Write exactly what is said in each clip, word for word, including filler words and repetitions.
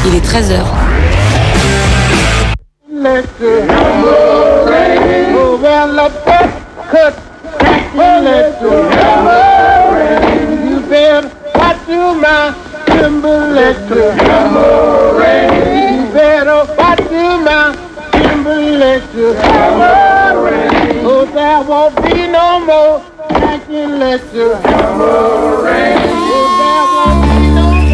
Il est treize heures. Let the hammer rain. Oh, well, let that cut. Let the hammer rain. You better watch you, my timber. Let the hammer rain. You better watch you, my timber. Let the hammer rain. Oh, there won't be no more. I can let the hammer rain. Oh, there won't be no more.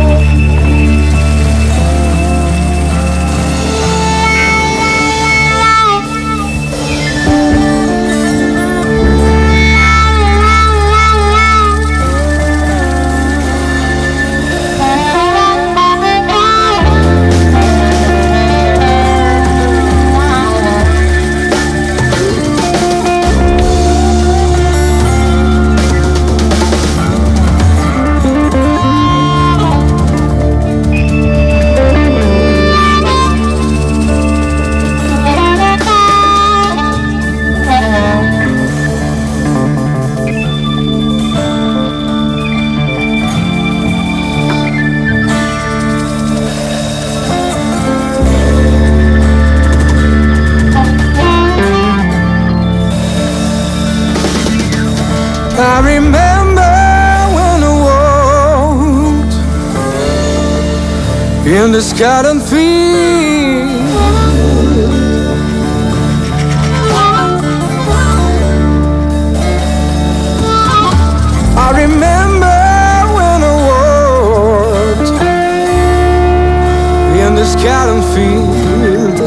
I remember when I walked in the garden field. I remember when I walked in this garden field.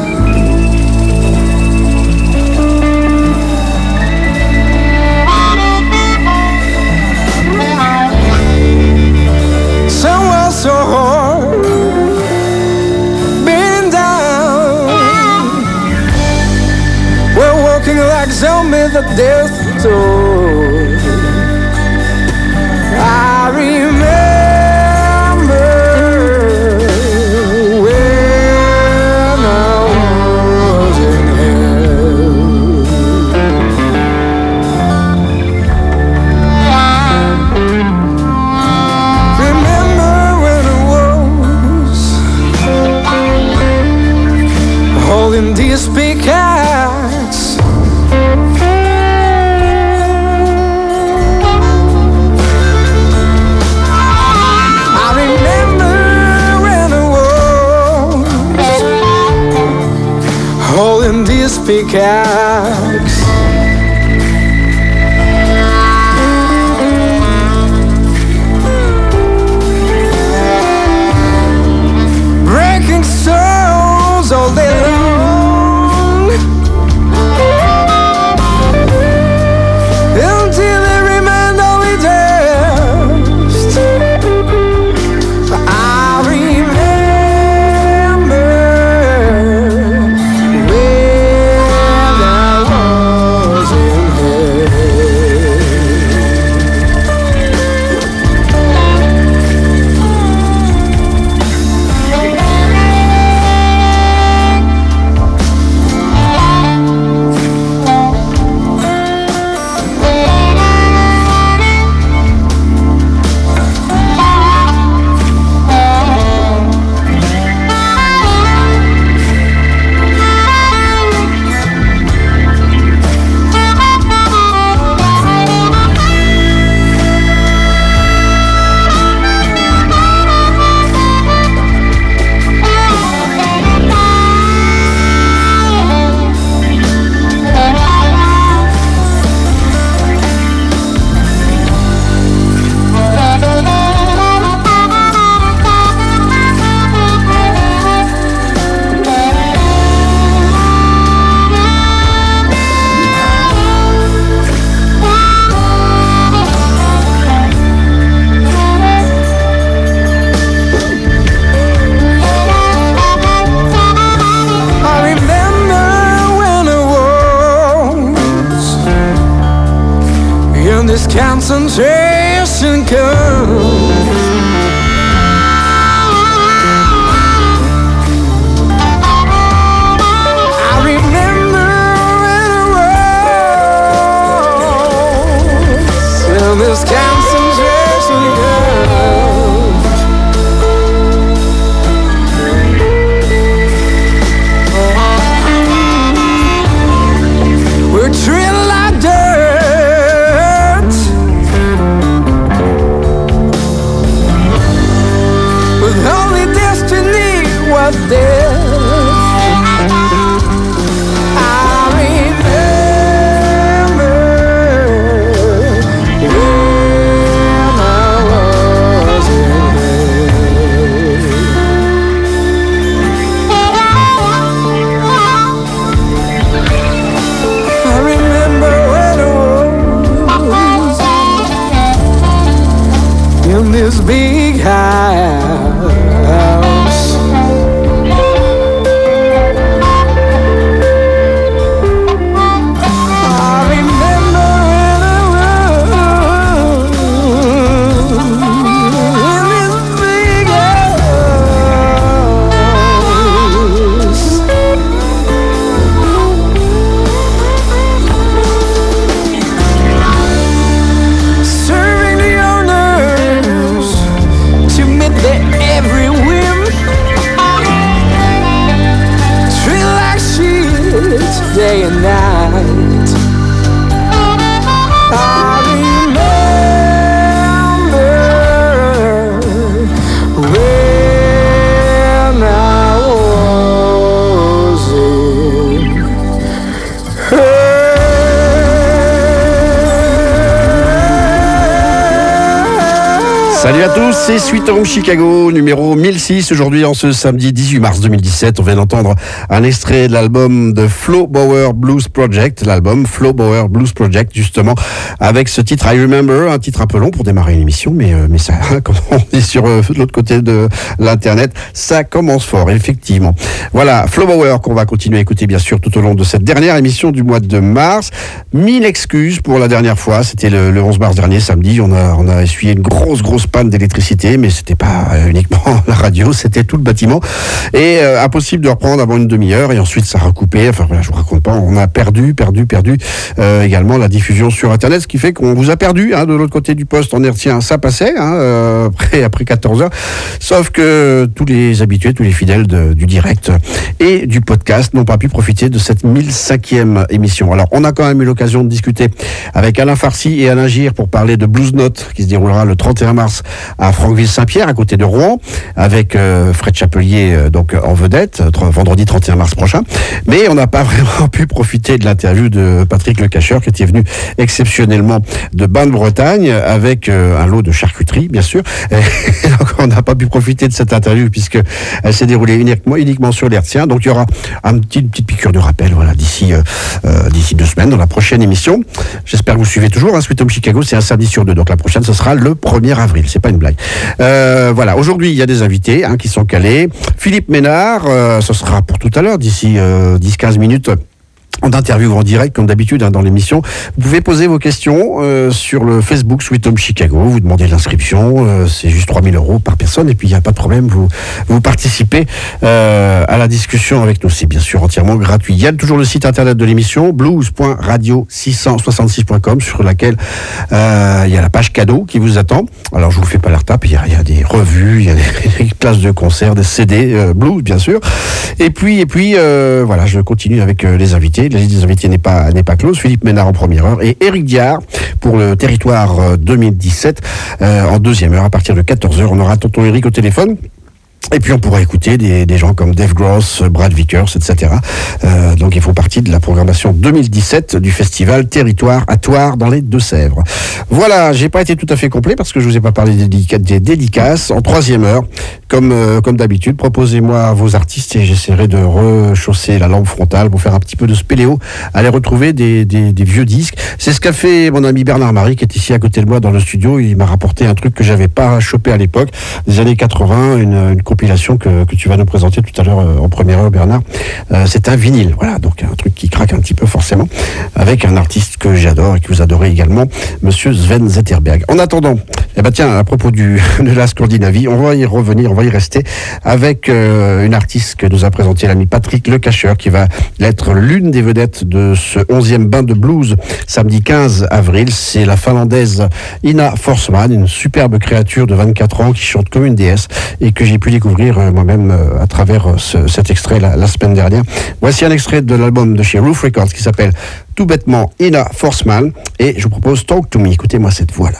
So hard, been down. We're walking like zombies at death's door. I remember when I was in hell. Remember holding these pickaxe. I remember when I was holding this pickaxe. Breaking souls all day long, until they remained only dust. I remember when I death. I remember when I was in I remember when I was in this big house. Day and night, I remember when I was in her. Salut à tous, c'est Sweet Home Chicago, numéro mille six, aujourd'hui en ce samedi dix-huit mars deux mille dix-sept. On vient d'entendre un extrait de l'album de Flo Bauer Blues Project, l'album Flo Bauer Blues Project, justement, avec ce titre I Remember, un titre un peu long pour démarrer une émission, mais, euh, mais ça, comme on est sur euh, de l'autre côté de l'internet, ça commence fort, effectivement. Voilà, Flo Bauer qu'on va continuer à écouter, bien sûr, tout au long de cette dernière émission du mois de mars. Mille excuses pour la dernière fois, c'était le, le onze mars dernier, samedi, on a, on a essuyé une grosse, grosse panne d'électricité, mais c'était pas euh, uniquement la radio, c'était tout le bâtiment, et euh, impossible de reprendre avant une demi-heure, et ensuite ça a recoupé, enfin voilà, je vous raconte pas, on a perdu, perdu, perdu euh, également la diffusion sur internet, ce qui fait qu'on vous a perdu, hein, de l'autre côté du poste en hertzien, ça passait, hein, euh, après, après quatorze heures, sauf que tous les habitués, tous les fidèles de, du direct et du podcast n'ont pas pu profiter de cette mille cinquième émission. Alors on a quand même eu l'occasion de discuter avec Alain Farcy et Alain Gir pour parler de Blues Note, qui se déroulera le trente et un mars à Franqueville-Saint-Pierre, à côté de Rouen, avec euh, Fred Chapelier euh, donc en vedette, euh, vendredi trente et un mars prochain. Mais on n'a pas vraiment pu profiter de l'interview de Patrick Le Cacheur, qui était venu exceptionnellement de Bain-de-Bretagne, avec euh, un lot de charcuterie, bien sûr. Et donc on n'a pas pu profiter de cette interview, puisque elle s'est déroulée uniquement, uniquement sur l'hertzien. Donc il y aura un petit, une petite piqûre de rappel, voilà, d'ici euh, euh, d'ici deux semaines, dans la prochaine émission. J'espère que vous suivez toujours, hein, Sweet Home Chicago, c'est un samedi sur deux. Donc la prochaine, ce sera le premier avril. C'est pas une blague. Euh, voilà. Aujourd'hui, il y a des invités, hein, qui sont calés. Philippe Ménard, euh, ce sera pour tout à l'heure, d'ici euh, dix à quinze minutes. En interview en direct, comme d'habitude, hein, dans l'émission. Vous pouvez poser vos questions euh, sur le Facebook Sweet Home Chicago. Vous demandez l'inscription, euh, c'est juste trois mille euros par personne, et puis il n'y a pas de problème, vous, vous participez euh, à la discussion avec nous. C'est bien sûr entièrement gratuit. Il y a toujours le site internet de l'émission, blues point radio six cent soixante-six point com, sur laquelle euh, il y a la page cadeau qui vous attend. Alors je vous fais pas la retape, il y a, il y a des revues, il y a des, des classes de concerts, des C D, euh, blues bien sûr. Et puis, et puis euh, voilà, je continue avec euh, les invités. La liste des invités n'est pas, n'est pas close. Philippe Ménard en première heure et Éric Diard pour le territoire deux mille dix-sept euh, en deuxième heure à partir de quatorze heures. On aura tonton Éric au téléphone. Et puis on pourra écouter des, des gens comme Dave Gross, Brad Vickers, et cetera. Euh, donc ils font partie de la programmation deux mille dix-sept du festival Territoire à Thouars dans les Deux-Sèvres. Voilà, j'ai pas été tout à fait complet parce que je vous ai pas parlé des, dédica- des dédicaces. En troisième heure, comme euh, comme d'habitude, proposez-moi vos artistes et j'essaierai de rechausser la lampe frontale pour faire un petit peu de spéléo, aller retrouver des, des, des vieux disques. C'est ce qu'a fait mon ami Bernard Marie qui est ici à côté de moi dans le studio. Il m'a rapporté un truc que j'avais pas chopé à l'époque, des années quatre-vingts, une, une compilation que, que tu vas nous présenter tout à l'heure euh, en première heure, Bernard. Euh, c'est un vinyle, voilà, donc un truc qui craque un petit peu forcément, avec un artiste que j'adore et que vous adorez également, Monsieur Sven Zetterberg. En attendant, eh ben tiens, à propos du de la Scandinavie, on va y revenir, on va y rester avec euh, une artiste que nous a présenté l'ami Patrick Le Cacheur, qui va être l'une des vedettes de ce onzième bain de blues samedi quinze avril. C'est la finlandaise Ina Forsman, une superbe créature de vingt-quatre ans qui chante comme une déesse et que j'ai pu découvrir euh, moi-même euh, à travers euh, ce, cet extrait la, la semaine dernière. Voici un extrait de l'album de chez Roof Records qui s'appelle tout bêtement Ina Forsman et je vous propose Talk to Me. Écoutez-moi cette voix-là.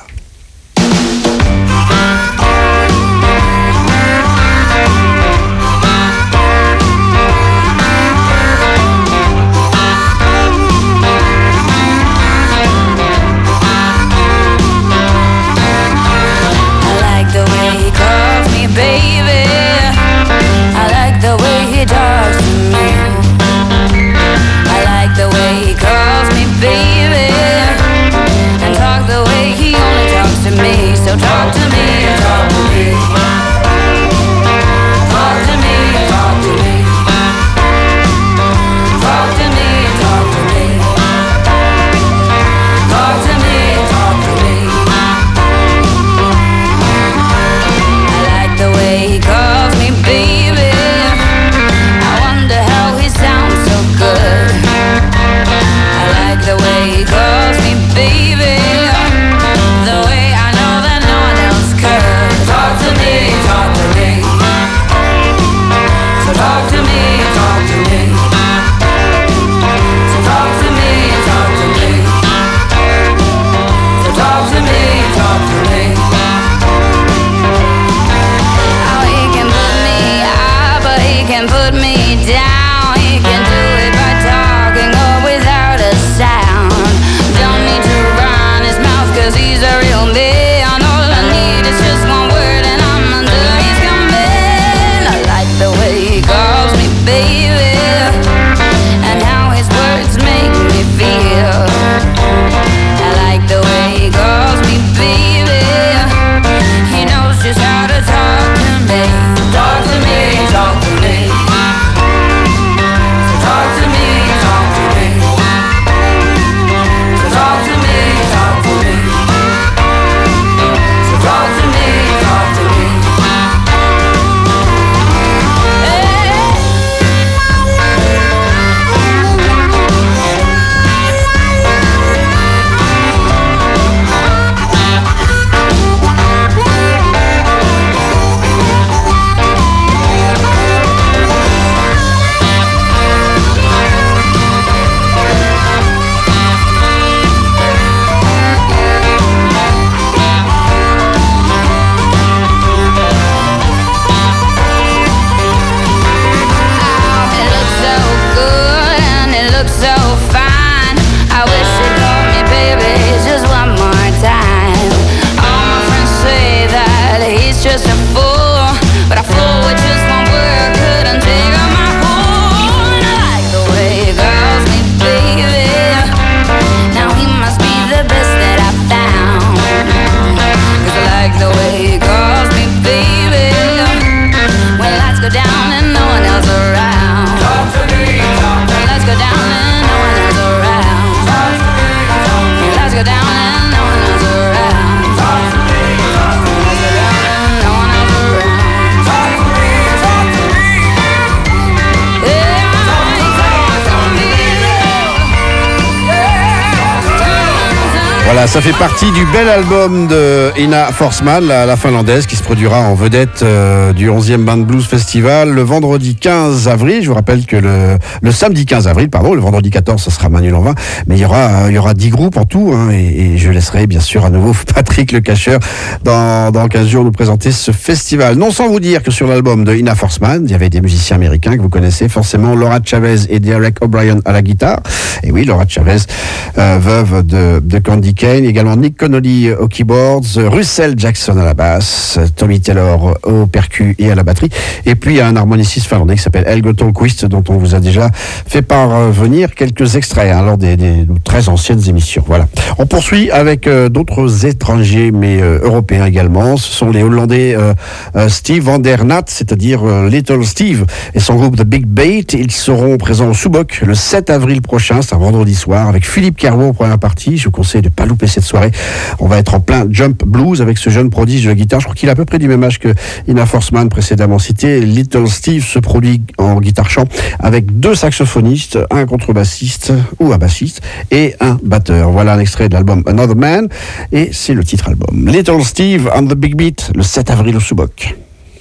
can put me down. He can do it by talking or without a sound. Don't need to run his mouth cause he's a real man. All I need is just one word and I'm under his command. I like the way he calls me baby, and how his words make me feel. I like the way he calls me baby. He knows just how to talk to me. Talk to me, talk to me. So talk to me, talk to me. So talk to me, talk to me. So talk to me, talk to me. So fine, I wish you'd call me baby just one more time. All my friends say that he's just a fool, but a fool with just one word couldn't take on my horn. I like the way he calls me baby. Now he must be the best that I've found. Cause I like the way he calls me baby. When lights go down and no one else around. Talk to me, talk to me. When lights go down and go down and no one else around. Talk to me, talk to me. Let's go down and no one else around. Talk to me, talk to me. Yeah, talk to me, talk to me. Voilà, ça fait partie du bel album de Ina Forsman, la, la finlandaise, qui se produira en vedette euh, du onzième Band Blues Festival le vendredi quinze avril. Je vous rappelle que le, le samedi quinze avril, pardon, le vendredi quatorze, ce sera Manu Lanvin, mais il y aura, il y aura dix groupes en tout, hein, et, et je laisserai bien sûr à nouveau Patrick Le Cacheur dans, dans quinze jours nous présenter ce festival. Non sans vous dire que sur l'album de Ina Forsman, il y avait des musiciens américains que vous connaissez forcément, Laura Chavez et Derek O'Brien à la guitare. Et oui, Laura Chavez, euh, veuve de, de Candy Kane, également Nick Connolly aux keyboards, Russell Jackson à la basse, Tommy Taylor au percu et à la batterie, et puis il y a un harmoniciste finlandais qui s'appelle Helge Tolquist, dont on vous a déjà fait parvenir quelques extraits hein, lors des, des très anciennes émissions. Voilà. On poursuit avec euh, d'autres étrangers, mais euh, européens également. Ce sont les Hollandais euh, euh, Steve van der Nat, c'est-à-dire euh, Little Steve, et son groupe The Big Bait. Ils seront présents au Soubok le sept avril prochain, c'est un vendredi soir, avec Philippe Carreau en première partie. Je vous conseille de ne pas louper cette soirée. On va être en plein jump blues avec ce jeune prodige de la guitare. Je crois qu'il a à peu près du même âge que Ina Forsman précédemment cité. Little Steve se produit en guitare-chant avec deux saxophonistes, un contrebassiste ou un bassiste et un batteur. Voilà un extrait de l'album Another Man et c'est le titre album. Little Steve and the Big Beat le sept avril au Soubok.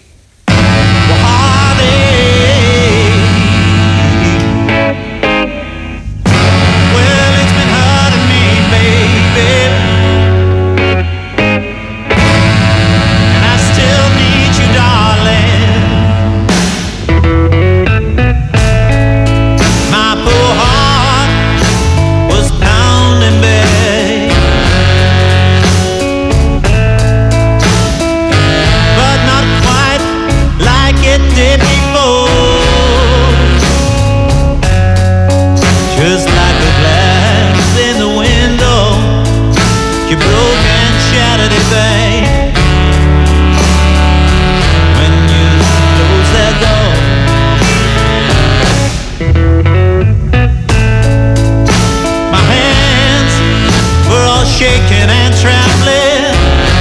Shaking and trembling.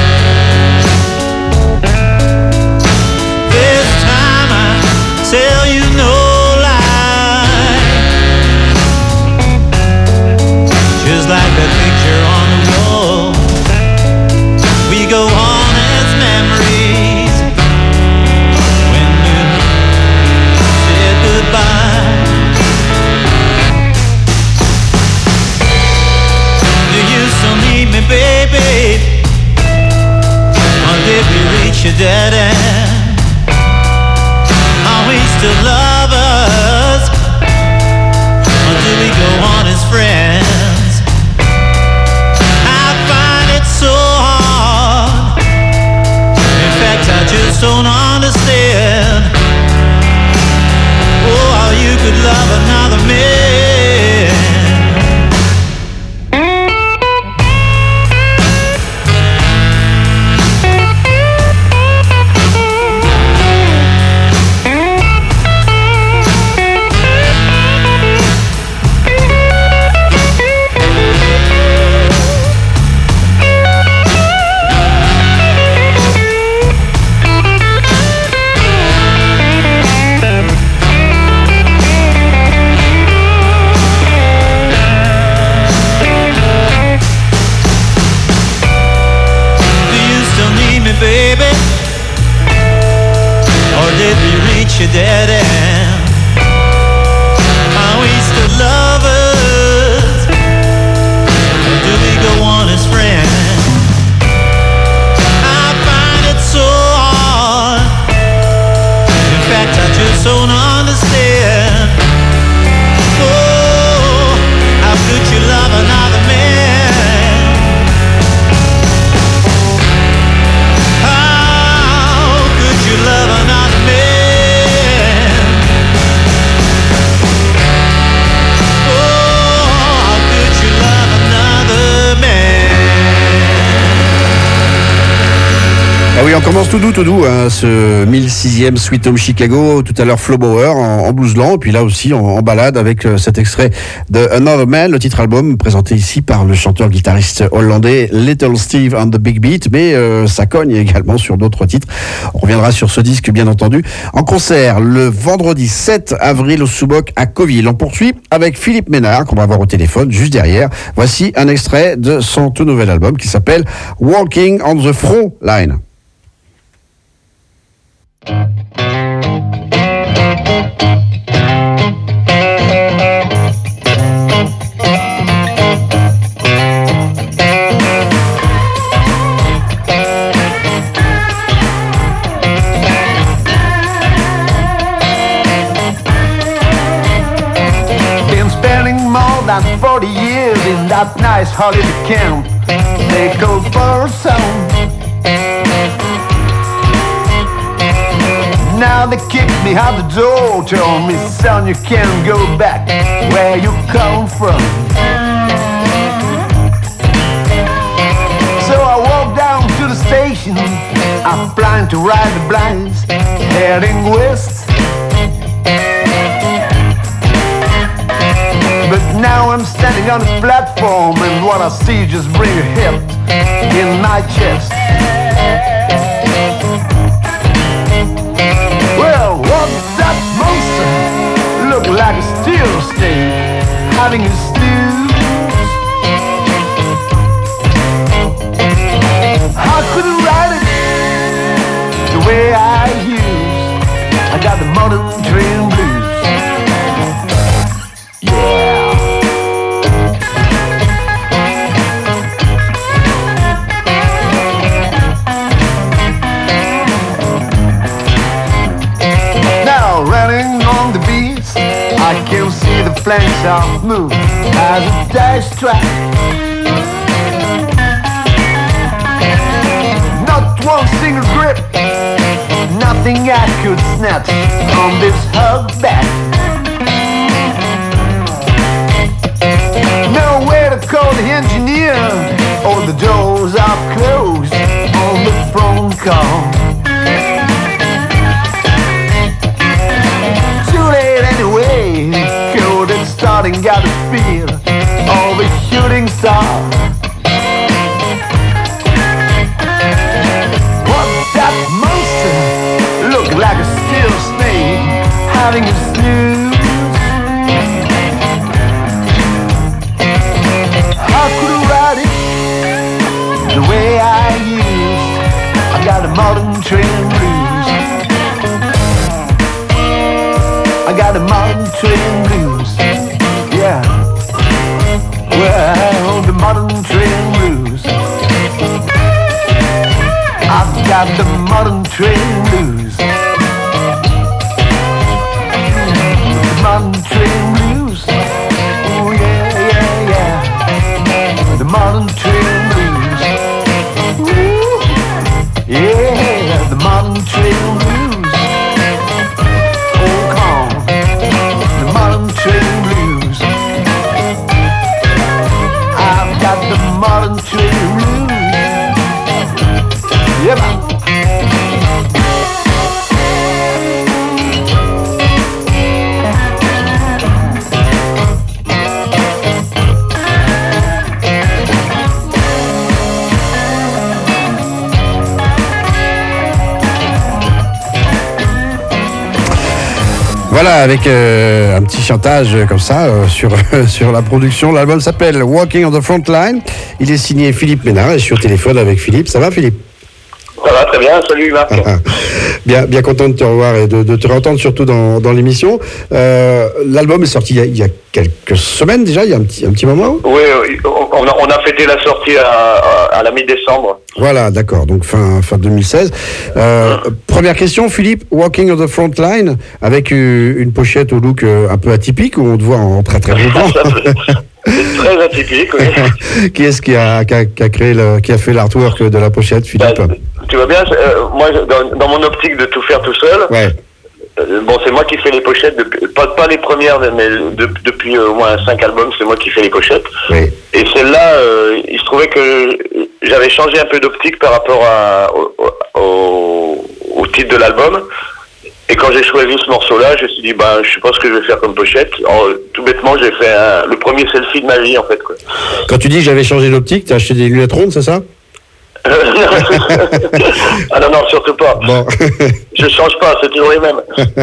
This time I tell you no lie. Just like a picture on the wall, we go on as memories. When you said goodbye, do you still need me, baby? Or did we reach a dead end? Are we still love? commence tout doux, tout doux, hein, ce mille sixième Sweet Home Chicago. Tout à l'heure, Flo Bauer en, en blues lent, et puis là aussi en, en balade avec euh, cet extrait de Another Man, le titre album présenté ici par le chanteur-guitariste hollandais Little Steve and the Big Beat, mais euh, ça cogne également sur d'autres titres. On reviendra sur ce disque, bien entendu, en concert le vendredi sept avril au Sous-Boc à Coville. On poursuit avec Philippe Ménard, qu'on va voir au téléphone juste derrière. Voici un extrait de son tout nouvel album qui s'appelle Walking on the Front Line. Been spending more than forty years in that nice holiday camp they called Folsom. Now they kicked me out the door, told me, son, you can't go back where you come from. So I walked down to the station, I'm planning to ride the blinds, heading west. But now I'm standing on the platform, and what I see just bring a hip in my chest. Well, what's that monster? Look like a steel snake having a snooze. I couldn't ride it the way I used. I got the modern train blues. Yeah. Running on the beats, I can see the flanks of move as a dash track. Not one single grip, nothing I could snatch on this hug back. Nowhere to call the engineer, all the doors are closed on the phone call. Starting got a feel of a shooting star. What's that monster? Look like a steel snake having a snooze. How could I ride it the way I used? I got a modern train blues. I got a modern train blues. Yeah, well, the modern train blues. I've got the modern train blues. The modern train blues. Oh yeah, yeah, yeah. The modern train blues. Ooh, yeah, the modern train blues. Oh, come on, the modern train blues. The modern train blues. Yeah, man. Voilà, avec euh, un petit chantage comme ça euh, sur, sur la production. L'album s'appelle Walking on the Front Line. Il est signé Philippe Ménard et je suis au téléphone avec Philippe. Ça va, Philippe? Ça va très bien, salut Marc. bien, bien content de te revoir et de, de te réentendre surtout dans, dans l'émission. Euh, l'album est sorti il y, a, il y a quelques semaines déjà, il y a un petit, un petit moment. Oui, on a, on a fêté la sortie à, à, à la mi-décembre. Voilà, d'accord, donc fin, fin deux mille seize. Euh, mmh. Première question, Philippe, Walking on the Front Line, avec une pochette au look un peu atypique, où on te voit en très très beau plan. C'est très atypique, oui. Qui est-ce qui a, qui a, qui a créé le, qui a fait l'artwork de la pochette, Philippe? Bah, tu vois bien, euh, moi, dans, dans mon optique de tout faire tout seul, ouais. Euh, Bon, c'est moi qui fais les pochettes, depuis, pas, pas les premières, mais de- depuis euh, au moins cinq albums, c'est moi qui fais les pochettes. Oui. Et celle-là, euh, il se trouvait que j'avais changé un peu d'optique par rapport à, au, au, au titre de l'album. Et quand j'ai choisi ce morceau-là, je me suis dit, ben, je sais pas ce que je vais faire comme pochette. Alors, tout bêtement, j'ai fait un- le premier selfie de ma vie, en fait, quoi. Quand tu dis j'avais changé d'optique, t'as acheté des lunettes rondes, c'est ça? Ah non, non, surtout pas. Bon. Je change pas, c'est toujours les mêmes.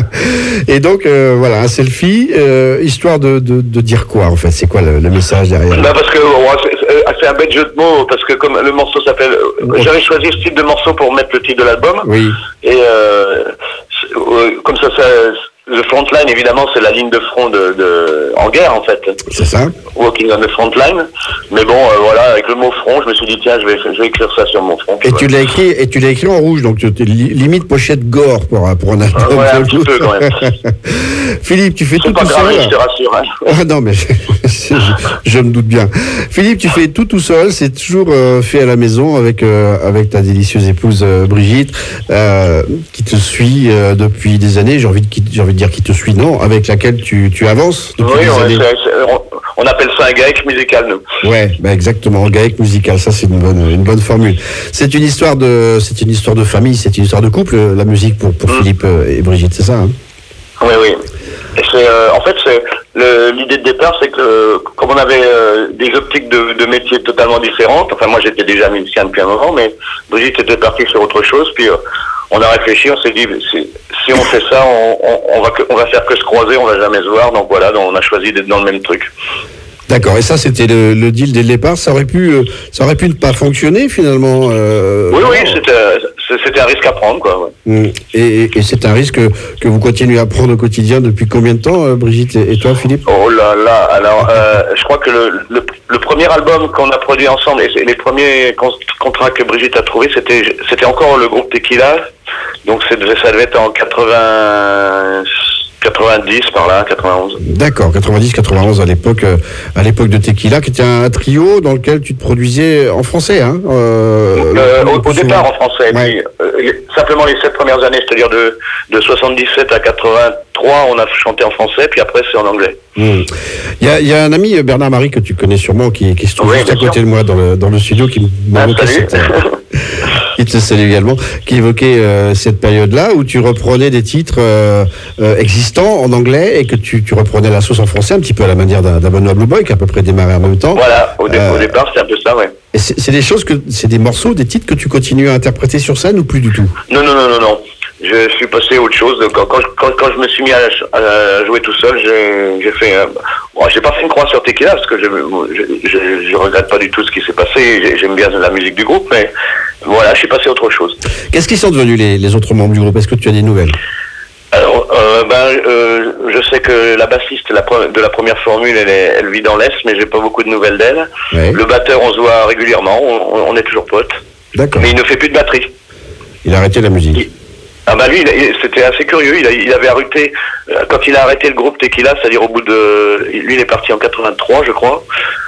Et donc, euh, voilà, un selfie, euh, histoire de, de, de dire quoi, en fait? C'est quoi le, le message derrière? Bah parce que ouais, c'est- c'est c'est un bête jeu de mots, parce que comme le morceau s'appelle... Ouais. J'avais choisi ce type de morceau pour mettre le titre de l'album. Oui. Et euh, c'est- euh, comme ça, ça, le frontline, évidemment, c'est la ligne de front de, de, en guerre, en fait. C'est ça? Walking on the frontline. Mais bon, euh, voilà, avec le mot front, je me suis dit, tiens, je vais, je vais écrire ça sur mon front. Et Voilà. tu l'as écrit, et tu l'as écrit en rouge, donc tu t'es li- limite pochette gore pour, un- pour un album. Ouais, un petit peu, quand même. Philippe, tu fais tout C'est pas tout grave, seul. je te rassure. Hein. Ah non, mais je, je- je me doute bien. Philippe, tu fais tout tout seul, c'est toujours euh, fait à la maison avec euh, avec ta délicieuse épouse euh, Brigitte, euh, qui te suit euh, depuis des années. J'ai envie de qui- j'ai envie de dire qui te suit, non, avec laquelle tu, tu avances depuis Oui, des ouais, années. c'est- c'est- on, on appelle ça un gaec musical, nous. Ouais, bah exactement, gaec musical, ça c'est une bonne une bonne formule. C'est une histoire de c'est une histoire de famille, c'est une histoire de couple, la musique pour pour Mm. Philippe euh, et Brigitte, c'est ça, hein? Oui, oui. Et c'est, euh, en fait, c'est le- l'idée de départ, c'est que euh, comme on avait euh, des optiques de, de métiers totalement différentes, enfin moi j'étais déjà musicien depuis un moment, mais Brigitte était partie sur autre chose, puis euh, on a réfléchi, on s'est dit, si, si on fait ça, on, on, on va que, on va faire que se croiser, on va jamais se voir, donc voilà, donc on a choisi d'être dans le même truc. D'accord, et ça c'était le, le deal dès le départ. Ça aurait pu, euh, ça aurait pu ne pas fonctionner finalement. euh, Oui, non. oui, c'était, c'était un risque à prendre, quoi. Ouais. Mm. Et, et- et c'est un risque que, que vous continuez à prendre au quotidien depuis combien de temps, euh, Brigitte et, et toi, Philippe? Oh là là, alors euh, je crois que le, le, le premier album qu'on a produit ensemble, et c'est- les premiers con- contrats que Brigitte a trouvés, c'était c'était encore le groupe Tequila, donc c'est- ça devait être en quatre-vingts, quatre-vingt-dix par là, quatre-vingt-onze. D'accord, quatre-vingt-dix quatre-vingt-onze à l'époque, euh, à l'époque de Tequila, qui était un trio dans lequel tu te produisais en français, hein euh, Euh, le au, plus au départ souvent. en français, et Ouais. puis euh, les- simplement les sept premières années, c'est-à-dire de, de soixante-dix-sept à quatre-vingt-trois, on a chanté en français, puis après c'est en anglais. Mm. Il y, a, il y a un ami, Bernard Marie, que tu connais sûrement, qui, qui se trouve Oui, juste à bien côté sûr. de moi dans le, dans le studio, qui Ah, m'évoquait salut. cette, euh, qui te salue également, qui évoquait euh, cette période-là où tu reprenais des titres euh, euh, existants en anglais et que tu, tu reprenais la sauce en français, un petit peu à la manière d'un d'un Benoît Blue Boy qui a à peu près démarré en même temps. Voilà, au, dé- Euh, au départ c'était un peu ça, ouais. Et c'est c'est des choses que, c'est des morceaux, des titres que tu continues à interpréter sur scène ou plus du tout? Non, non, non, non, non. Je suis passé à autre chose. Donc, Quand, quand, quand, quand je me suis mis à, à jouer tout seul, j'ai j'ai fait. Euh, bon, j'ai pas fait une croix sur Tequila parce que je, je, je, je regrette pas du tout ce qui s'est passé. J'ai- J'aime bien la musique du groupe, mais voilà, je suis passé à autre chose. Qu'est-ce qui sont devenus les, les autres membres du groupe? Est-ce que tu as des nouvelles? Alors, euh, ben, euh, je sais que la bassiste la pre- de la première formule, elle, est, elle vit dans l'Est, mais j'ai pas beaucoup de nouvelles d'elle. Ouais. Le batteur, on se voit régulièrement, on, on est toujours potes, D'accord. mais il ne fait plus de batterie. Il a arrêté la musique. Ah bah lui, il a- il- c'était assez curieux. Il, a- il avait arrêté euh, quand il a arrêté le groupe Tequila, c'est-à-dire au bout de, lui, il est parti en quatre-vingt-trois, je crois.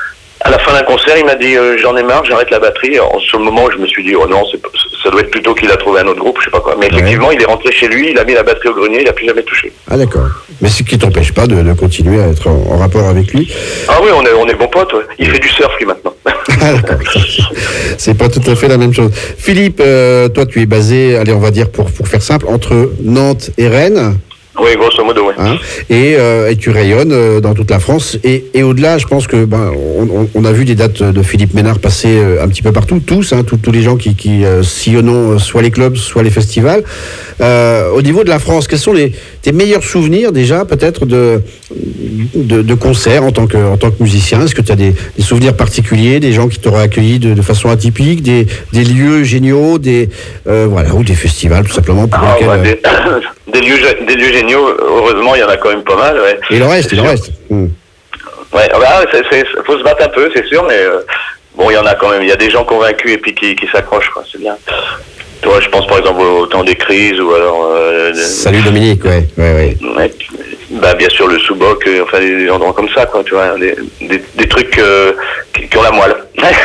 À la fin d'un concert, il m'a dit euh, j'en ai marre, j'arrête la batterie. Alors, sur le moment, je me suis dit oh non, c'est, pas- ça doit être plutôt qu'il a trouvé un autre groupe, je sais pas quoi. Mais effectivement, il est rentré chez lui, il a mis la batterie au grenier, il a plus jamais touché. Ah d'accord. Mais ce qui t'empêche pas de, de continuer à être en, en rapport avec lui. Ah oui, on est, on est bons potes. Ouais. Il fait du surf lui maintenant. Ah, d'accord. C'est pas tout à fait la même chose. Philippe, euh, toi tu es basé, allez on va dire pour, pour faire simple, entre Nantes et Rennes. Oui, grosso modo, ouais. Hein, et, euh, et tu rayonnes euh, dans toute la France. Et, et au-delà, je pense que ben, on, on- on a vu des dates de Philippe Ménard passer euh, un petit peu partout, tous, hein, tous, tous les gens qui, qui euh, sillonnent euh, soit les clubs, soit les festivals. Euh, au niveau de la France, quels sont les, tes meilleurs souvenirs déjà, peut-être, de, de, de concerts en tant que, en tant que musicien? Est-ce que tu as des, des souvenirs particuliers, des gens qui t'auraient accueilli de, de façon atypique, des, des lieux géniaux, des, euh, voilà, ou des festivals tout simplement pour Ah, lesquels, bah, euh, des, des, lieux, gé- des lieux géniaux, heureusement, il y en a quand même pas mal. Ouais. Et le reste, et le C'est reste. Hmm. Ouais, ah bah, c'est, c'est, faut se battre un peu, c'est sûr, mais euh, bon, il y en a quand même. Il y a des gens convaincus et puis qui, qui s'accrochent, quoi. C'est bien. Tu vois, je pense par exemple au temps des crises ou alors. Euh, Salut Dominique, ouais, ouais, ouais. ouais, bah bien sûr le sous-boc, euh, enfin des endroits comme ça, quoi. Tu vois, des, des, des trucs euh, qui, qui ont la moelle.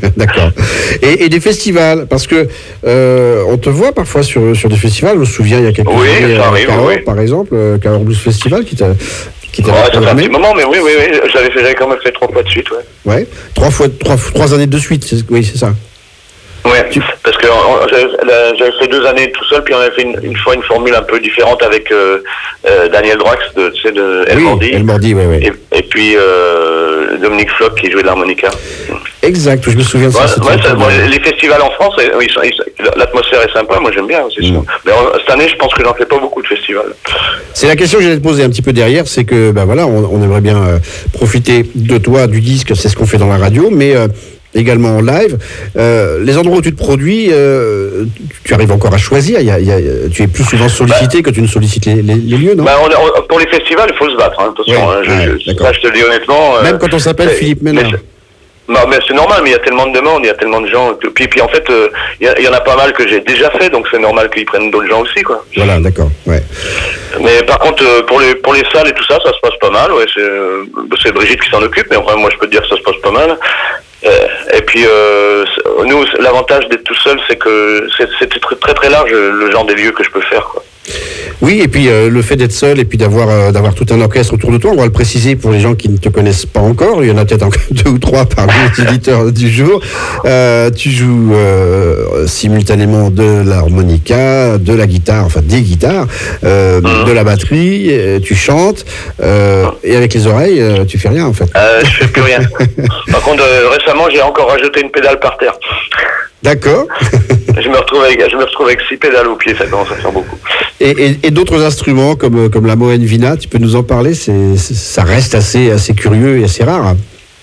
D'accord. Et, et des festivals, parce que euh, on te voit parfois sur, sur des festivals. Je me souviens, il y a quelques Oui, années, ça euh, arrive, Cahors, oui. par exemple, euh, Cahors Blues Festival, qui t'a qui t'a Ouais, ça fait un programmé. petit moment, mais oui, oui, oui. J'avais fait, j'avais quand même fait trois fois de suite, ouais. Ouais. Trois fois, trois, trois années de suite. c'est- Oui, c'est ça. Ouais, parce que on- j'avais la- j'avais fait deux années tout seul, puis on avait fait une, une fois une formule un peu différente avec euh, euh, Daniel Drax de, tu sais, de El Oui, Mordi. El Mordi, oui, oui. Et, et puis euh, Dominique Flock qui jouait de l'harmonica. Exact. Je me souviens de ça. Ouais, c'était ouais, un ça, peu bon, bien. les festivals en France, ils sont- ils sont- l'atmosphère est sympa, moi j'aime bien, c'est sûr. Mm. Mais euh, cette année, je pense que j'en fais pas beaucoup de festivals. C'est la question que j'allais te poser un petit peu derrière, c'est que ben voilà, on, on aimerait bien euh, profiter de toi, du disque, c'est ce qu'on fait dans la radio, mais euh, également en live. Euh, les endroits où tu te produis, euh, tu, tu arrives encore à choisir. Il y a, il y a- tu es plus souvent sollicité que tu ne sollicites les, les- les lieux, non? Bah, on, on- pour les festivals, il faut se battre, hein, attention. Ouais, hein, je, ouais, je, d'accord. ça, je te le dis honnêtement. euh, Même quand on s'appelle mais- Philippe mais Ménard. c'est- Non, mais c'est normal, mais il y a tellement de demandes, il y a tellement de gens. que- Puis, puis en fait, euh, il y, a- il y en a pas mal que j'ai déjà fait, donc c'est normal qu'ils prennent d'autres gens aussi, quoi. Voilà, d'accord. Ouais. Mais par contre, euh, pour les pour les salles et tout ça, ça se passe pas mal. Ouais, c'est euh, c'est Brigitte qui s'en occupe, mais enfin, moi, je peux te dire que ça se passe pas mal. Euh, et puis, euh, c'est- nous, l'avantage d'être tout seul, c'est que c'est c'est très, très très large le genre des lieux que je peux faire, quoi. Oui, et puis euh, le fait d'être seul et puis d'avoir euh, d'avoir tout un orchestre autour de toi, on va le préciser pour les gens qui ne te connaissent pas encore. Il y en a peut-être encore deux ou trois parmi les auditeurs du jour. Euh, tu joues euh, simultanément de l'harmonica, de la guitare, enfin des guitares, euh, Mhm. de la batterie. euh, tu chantes euh, et avec les oreilles, euh, tu fais rien en fait. Euh, je fais plus rien. Par contre, euh, récemment, j'ai encore rajouté une pédale par terre. D'accord. Je me retrouve avec, je me retrouve avec six pédales au pied, ça commence à faire beaucoup. Et, et- et d'autres instruments comme comme la Moen Vina, tu peux nous en parler? C'est c'est- ça reste assez assez curieux et assez rare.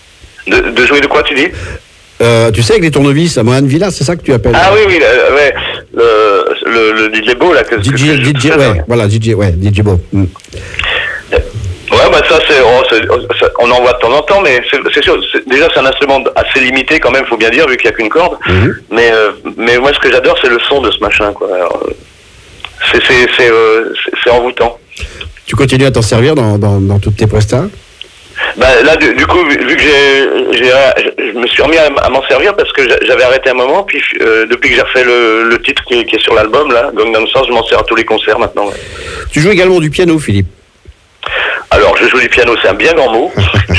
De, de jouer de quoi, tu dis? Euh, tu sais, avec les tournevis, la Moen Villa, c'est ça que tu appelles? Ah oui, oui, le, ouais, le, le, le D J Bo, là, que, que D J, je- D J, que- ouais, voilà, D J, ouais, D J Bo. Mm. Ouais, bah ça, c'est, oh, c'est- ça- on en voit de temps en temps, mais c'est, c'est sûr, c'est- déjà, c'est un instrument assez limité, quand même, faut bien dire, vu qu'il n'y a qu'une corde. Mhm. Mais, euh, mais moi, ce que j'adore, c'est le son de ce machin, quoi. Alors, euh, c'est, c'est, c'est, euh, c'est, c'est envoûtant. Tu continues à t'en servir dans, dans, dans toutes tes prestats? Bah, là, du, du coup, vu, vu que j'ai, j'ai, je me suis remis à, à m'en servir parce que j'a- j'avais arrêté un moment, puis euh, depuis que j'ai refait le, le titre qui, est- qui est sur l'album, là, Gangnam Style, je m'en sers à tous les concerts maintenant. Ouais. Tu joues également du piano, Philippe. Alors, je joue du piano, c'est un bien grand mot.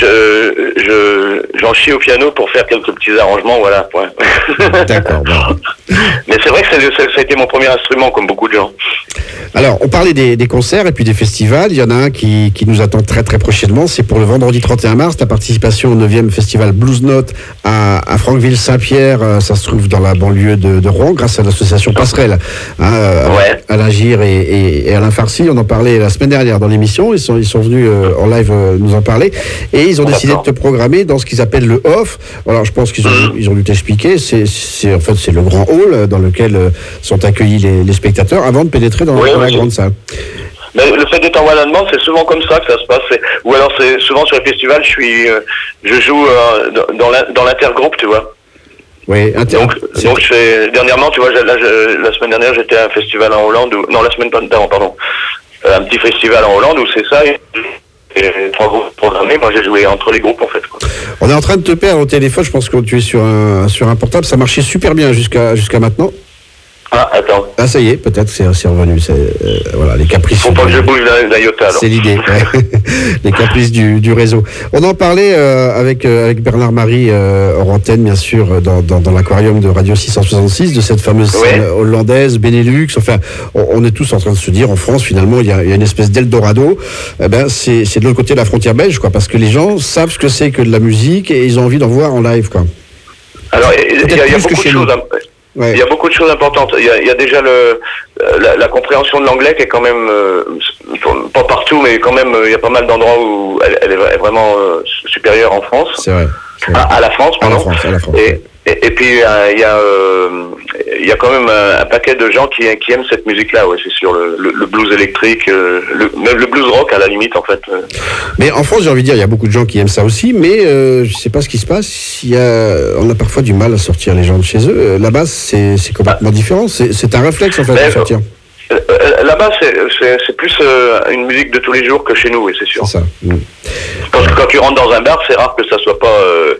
je, je, j'en chie au piano pour faire quelques petits arrangements, voilà, point. D'accord. Bon. Mais c'est vrai que c'est, c'est- ça a été mon premier instrument, comme beaucoup de gens. Alors, on parlait des, des concerts et puis des festivals. Il y en a un qui, qui nous attend très très prochainement. C'est pour le vendredi trente et un mars, ta participation au neuvième festival Blues Note à, à Franqueville-Saint-Pierre. Euh, Ça se trouve dans la banlieue de, de Rouen, grâce à l'association Passerelle. Hein, euh, Ouais. Alain Gir et, et, et Alain Farcy, on en parlait la semaine dernière dans l'émission. Ils sont, ils sont venus euh, en live euh, nous en parler. Et ils ont décidé de D'accord. te programmer dans ce qu'ils appellent le off. Alors, je pense qu'ils ont, Mhm. ils ont dû t'expliquer. C'est, c'est, en fait, c'est le grand hall euh, dans lequel euh, sont accueillis les, les spectateurs avant de pénétrer dans, Oui, dans oui, la c'est- grande salle. Mais le fait d'être en one-man, c'est souvent comme ça que ça se passe. C'est- ou alors, c'est souvent sur les festivals, je suis, euh, je joue euh, dans- dans, la- dans l'intergroupe, tu vois. Oui, inter- Donc, c'est- donc je fais- dernièrement, tu vois, j'ai- là, je- la semaine dernière, j'étais à un festival en Hollande, où, non, la semaine d'avant, pardon, Euh, un petit festival en Hollande où c'est ça, et, et trois groupes programmés, moi j'ai joué entre les groupes en fait. Quoi. on est en train de te perdre au téléphone. Je pense que tu es sur un, sur un portable. Ça marchait super bien jusqu'à jusqu'à maintenant. Ah, attends, Ah, ça y est, peut-être c'est c'est revenu. C'est, euh, voilà, les caprices. faut pas que du- je bouge d'un d'un iota alors. C'est l'idée, ouais. Les caprices du, du réseau. On en parlait euh, avec, euh, avec Bernard Marie euh, hors antenne, bien sûr, dans, dans, dans l'aquarium de Radio six cent soixante-six, de cette fameuse Ouais. scène hollandaise, Benelux. Enfin, on, on est tous en train de se dire, en France, finalement, il y a, il y a une espèce d'Eldorado. Eh ben, c'est c'est de l'autre côté de la frontière belge, quoi, parce que les gens savent ce que c'est que de la musique et ils ont envie d'en voir en live, quoi. Alors, il y a- il y, a- il y a plus que beaucoup de chez nous. choses. à- Ouais. Il y a beaucoup de choses importantes. Il y a, il y a déjà le, euh, la, la compréhension de l'anglais qui est quand même, euh, pas partout, mais quand même, euh, il y a pas mal d'endroits où elle, elle est vra- vraiment euh, supérieure en France. C'est vrai. c'est vrai. À, à la France, À la pardon. France, à la France. Et, et, et puis euh, il y a, euh, il y a quand même un, un paquet de gens qui, qui aiment cette musique-là. Ouais, c'est sûr, le, le, le blues électrique, euh, le, même le blues rock à la limite en fait. euh. Mais en France, j'ai envie de dire, il y a beaucoup de gens qui aiment ça aussi, mais euh, je sais pas ce qui se passe. Il y a, on a parfois du mal à sortir les gens de chez eux. Euh, Là-bas, c'est c'est complètement différent. C'est c'est un réflexe, en fait, Mais, de sortir. Euh, euh, Là-bas, c'est, c'est, c'est plus euh, une musique de tous les jours que chez nous, oui, c'est sûr. C'est ça. Mm. Quand, quand tu rentres dans un bar, c'est rare que ça soit pas euh,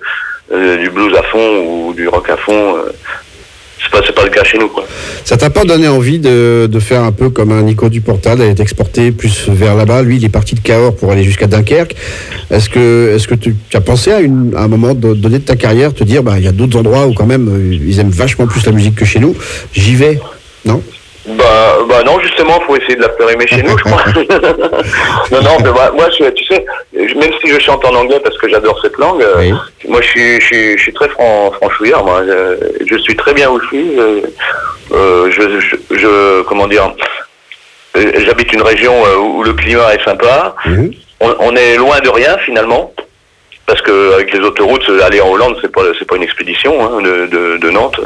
euh, du blues à fond ou du rock à fond. Euh, c'est pas, c'est pas le cas chez nous, quoi. Ça t'a pas donné envie de, de faire un peu comme un Nico Duportal, d'aller t'exporter plus vers là-bas? Lui, il est parti de Cahors pour aller jusqu'à Dunkerque. Est-ce que, est-ce que tu, tu as pensé à, une, à un moment de, donné de ta carrière, te dire, bah, il y a d'autres endroits où quand même, euh, ils aiment vachement plus la musique que chez nous. J'y vais, non? Bah, bah non, justement, faut essayer de la faire aimer chez nous, je crois. non, non, mais moi, moi je, tu sais, même si je chante en anglais parce que j'adore cette langue, oui. euh, moi, je suis, je suis, je suis très fran, franchouillard. Moi, je, je suis très bien où je suis. Je, euh, je, je, je, comment dire, j'habite une région où le climat est sympa. Mmh. On, on est loin de rien finalement. Parce que avec les autoroutes, aller en Hollande, c'est pas, c'est pas une expédition hein, de, de, de Nantes.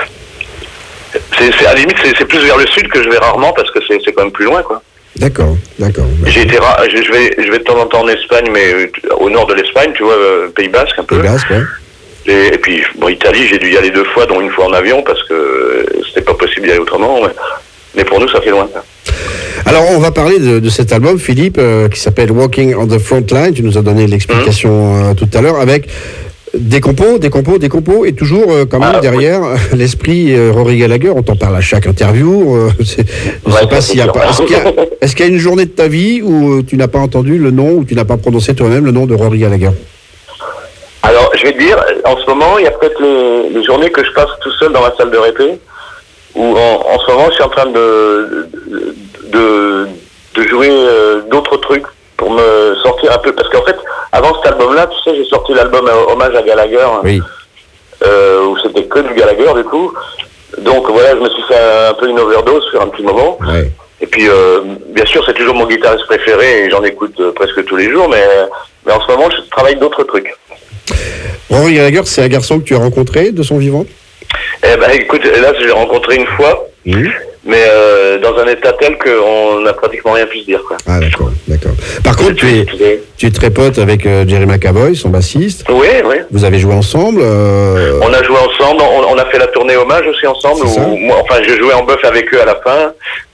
C'est, c'est, à la limite, c'est, c'est plus vers le sud que je vais rarement parce que c'est, c'est quand même plus loin, quoi. D'accord, d'accord. J'ai été ra- je, je vais, je vais de temps en temps en Espagne, mais au nord de l'Espagne, tu vois, euh, Pays Basque un peu. Pays Basque, ouais. Et, et puis, bon, Italie, j'ai dû y aller deux fois, dont une fois en avion parce que euh, c'était pas possible d'y aller autrement. Mais, mais pour nous, ça fait loin. Ça. Alors, on va parler de, de cet album, Philippe, euh, qui s'appelle Walking on the Front Line. Tu nous as donné l'explication mmh. euh, tout à l'heure avec. Des compos, des compos, des compos, et toujours euh, quand même ah, derrière oui. l'esprit euh, Rory Gallagher. On t'en parle à chaque interview. Euh, c'est, je ouais, sais pas s'il y a pas. Est-ce qu'il y a, est-ce qu'il y a une journée de ta vie où euh, tu n'as pas entendu le nom, ou tu n'as pas prononcé toi-même le nom de Rory Gallagher? Alors, je vais te dire, en ce moment, il y a peut-être les, les journées que je passe tout seul dans ma salle de répé, où en, en ce moment, je suis en train de de, de, de jouer euh, d'autres trucs pour me sortir un peu, parce qu'en fait, avant cet album-là, tu sais, j'ai sorti l'album euh, Hommage à Gallagher, oui. euh, où c'était que du Gallagher, du coup. Donc voilà, je me suis fait un, un peu une overdose sur un petit moment. Ouais. Et puis, euh, bien sûr, c'est toujours mon guitariste préféré, et j'en écoute euh, presque tous les jours, mais, mais en ce moment, je travaille d'autres trucs. Rory Gallagher, c'est un garçon que tu as rencontré de son vivant? Eh ben, écoute, là, je l'ai rencontré une fois. Mmh. Mais euh, dans un état tel qu'on n'a pratiquement rien pu se dire, quoi. Ah d'accord, d'accord. Par contre, tu es, tu es très pote avec euh, Jerry McAvoy, son bassiste. Oui, oui. Vous avez joué ensemble euh... On a joué ensemble, on, on a fait la tournée hommage aussi ensemble. Où, moi, enfin, je jouais en bœuf avec eux à la fin.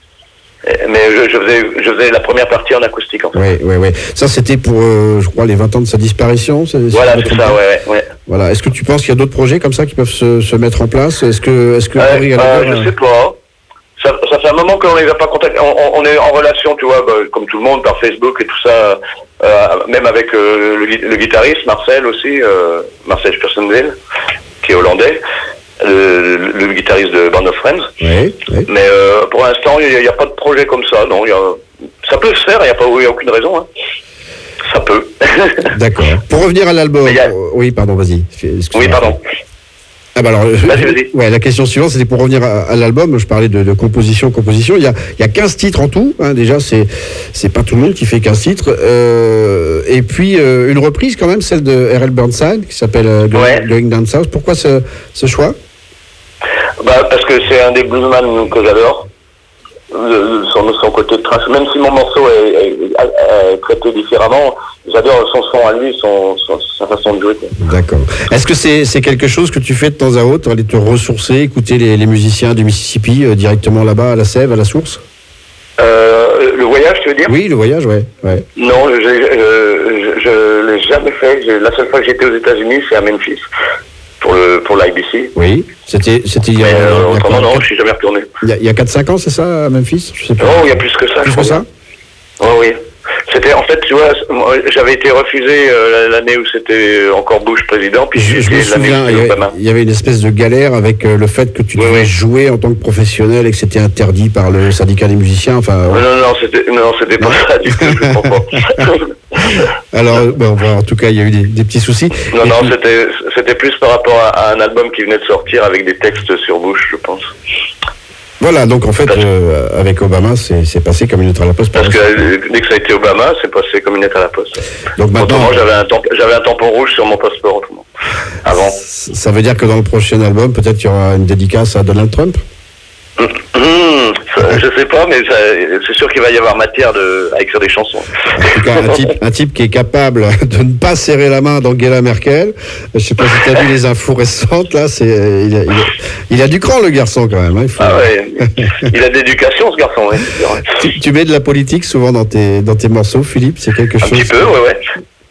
Mais je, je, faisais, je faisais la première partie en acoustique, en fait. Oui, oui, oui. Ça, c'était pour, euh, je crois, les vingt ans de sa disparition. C'est, voilà, c'est ça, ouais, ouais. Voilà. Est-ce que tu penses qu'il y a d'autres projets comme ça qui peuvent se, se mettre en place? Est-ce que, est-ce que euh, Rory Gallagher, euh, je sais pas. Ça, ça fait un moment qu'on ne les a pas contactés. On, on est en relation, tu vois, bah, comme tout le monde, par Facebook et tout ça, euh, même avec euh, le, le guitariste, Marcel aussi, euh, Marcel Spersendale, qui est hollandais, le, le, le guitariste de Band of Friends. Oui, oui. Mais euh, pour l'instant, il n'y a, a pas de projet comme ça. Non, y a, ça peut se faire, il n'y a, a aucune raison. Hein. Ça peut. D'accord. Pour revenir à l'album... a... Oui, pardon, vas-y. Excuse-moi. Oui, pardon. Ah bah alors, vas-y, vas-y. Ouais, la question suivante, c'était pour revenir à, à l'album. Je parlais de, de composition, composition. Il y a, il y a quinze titres en tout. Hein, déjà, c'est, c'est pas tout le monde qui fait quinze titres. Euh, et puis euh, une reprise quand même, celle de R L Burnside, qui s'appelle euh, Going, ouais. Going Down South. Pourquoi ce, ce choix? Bah parce que c'est un des bluesman que j'adore. De son, son côté de trash, même si mon morceau est, est, est, est traité différemment, j'adore son son à lui, son, son, sa façon de jouer. Quoi. D'accord. Est-ce que c'est, c'est quelque chose que tu fais de temps à autre, aller te ressourcer, écouter les, les musiciens du Mississippi euh, directement là-bas à la sève, à la source? euh, Le voyage, tu veux dire? Oui, le voyage, ouais. ouais. Non, je, je, je, je l'ai jamais fait. Je, la seule fois que j'étais aux États-Unis, c'est à Memphis. Pour le pour l'I B C. Oui, c'était c'était il y a. Euh, autrement non, je suis jamais retourné. Il y a, il y a quatre cinq ans, c'est ça, à Memphis? Je sais pas. Oh, il y a plus que ça. Plus que ça? Oh oui. C'était en fait, tu vois, j'avais été refusé euh, l'année où c'était encore Bush président, puis je, je me souviens, il y, avait, il y avait une espèce de galère avec euh, le fait que tu devais oui, oui. jouer en tant que professionnel et que c'était interdit par le syndicat des musiciens. Enfin. Ouais. Non, non, non, c'était non, c'était pas ça du tout. Je comprends pas. Alors, bon, en tout cas, il y a eu des, des petits soucis. Non, et non, puis... c'était c'était plus par rapport à, à un album qui venait de sortir avec des textes sur Bush, je pense. Voilà, donc en fait, euh, avec Obama, c'est, c'est passé comme une lettre à la poste. Parce que euh, dès que ça a été Obama, c'est passé comme une lettre à la poste. Donc maintenant, autrement, j'avais un, temp- j'avais un tampon rouge sur mon passeport, autrement. Avant. Ça veut dire que dans le prochain album, peut-être qu'il y aura une dédicace à Donald Trump? Mmh, mmh, ça, je sais pas, mais ça, c'est sûr qu'il va y avoir matière de, à écrire des chansons. En tout cas, un type, un type qui est capable de ne pas serrer la main d'Angela Merkel. Je sais pas si tu as vu les infos récentes, là, c'est, il a, il, a, il a du cran, le garçon, quand même. Hein, il faut... Ah ouais, il a de l'éducation, ce garçon, oui. tu, tu mets de la politique souvent dans tes, dans tes morceaux, Philippe, c'est quelque un chose... Un petit peu, ouais, ouais.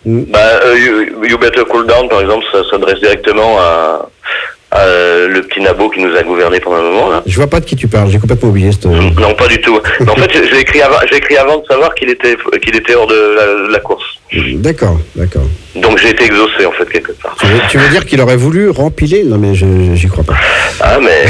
Bah, euh, you, you Better Cool Down, par exemple, ça s'adresse directement à, à euh, le petit Nabo qui nous a gouverné pendant un moment. Là. Je vois pas de qui tu parles, j'ai complètement oublié cette... Non, pas du tout. Mais en fait, j'ai écrit avant, j'ai écrit avant de savoir qu'il était, qu'il était hors de la, de la course. D'accord, d'accord. Donc j'ai été exaucé, en fait, quelque part. Tu veux, tu veux dire qu'il aurait voulu rempiler? Non, mais je, j'y crois pas. Ah, mais...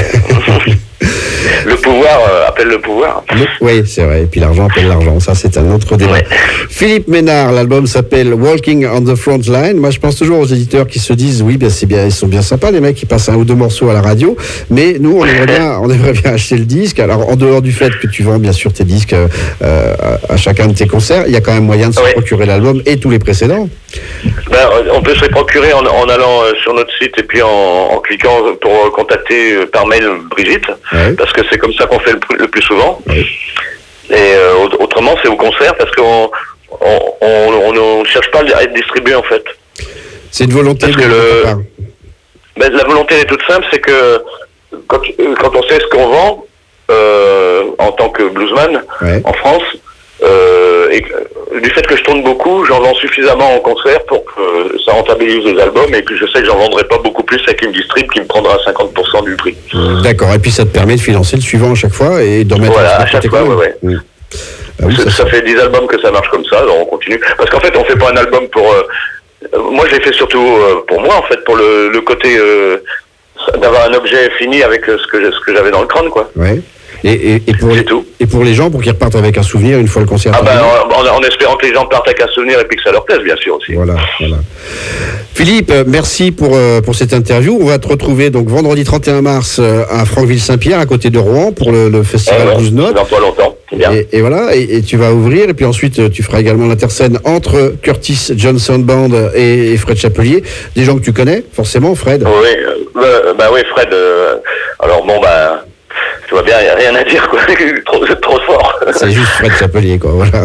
Le pouvoir euh, appelle le pouvoir. Le, oui, c'est vrai. Et puis l'argent appelle l'argent. Ça, c'est un autre débat. Ouais. Philippe Ménard, l'album s'appelle Walking on the Front Line. Moi, je pense toujours aux éditeurs qui se disent, oui, bien, c'est bien, ils sont bien sympas, les mecs qui passent un ou deux morceaux à la radio. Mais nous, on aimerait bien, on aimerait bien acheter le disque. Alors, en dehors du fait que tu vends, bien sûr, tes disques euh, à chacun de tes concerts, il y a quand même moyen de se ouais. procurer l'album et tous les précédents. Ben, on peut se les procurer en, en allant sur notre site et puis en, en cliquant pour contacter par mail Brigitte, ouais. parce que c'est comme ça qu'on fait le, le plus souvent. Ouais. Et euh, autrement, c'est au concert parce qu'on on, on, on ne cherche pas à être distribué en fait. C'est une volonté. Parce que le, ben, la volonté est toute simple, c'est que quand, quand on sait ce qu'on vend euh, en tant que bluesman ouais. en France. Euh, et du fait que je tourne beaucoup, j'en vends suffisamment en concert pour que ça rentabilise les albums et puis je sais que j'en vendrai pas beaucoup plus avec une distrib qui me prendra cinquante pour cent du prix. D'accord, et puis ça te permet de financer le suivant à chaque fois et d'en mettre... Voilà, à chaque fois, ouais, ouais. Mmh. Ah oui, ça, ça fait dix albums que ça marche comme ça, alors on continue. Parce qu'en fait, on fait pas un album pour... Euh, moi, je l'ai fait surtout euh, pour moi, en fait, pour le, le côté euh, d'avoir un objet fini avec ce que, ce que j'avais dans le crâne, quoi. Ouais. Et, et, et, pour les, et pour les gens, pour qu'ils repartent avec un souvenir une fois le concert. Ah ben, en, en espérant que les gens partent avec un souvenir et puis que ça leur plaise, bien sûr aussi. Voilà, voilà. Philippe, merci pour pour cette interview. On va te retrouver donc vendredi trente et un mars à Franqueville-Saint-Pierre, à côté de Rouen, pour le, le festival ah ouais, Blues Note. Dans pas longtemps. Bien. Et, et voilà, et, et tu vas ouvrir, et puis ensuite tu feras également l'interscène entre Curtis Johnson Band et, et Fred Chapelier, des gens que tu connais, forcément, Fred. Oui, euh, bah oui, Fred. Euh, alors bon, bah. Tu vois bien, il n'y a rien à dire, quoi. trop, trop fort. C'est juste Fred Chapelier, quoi, voilà.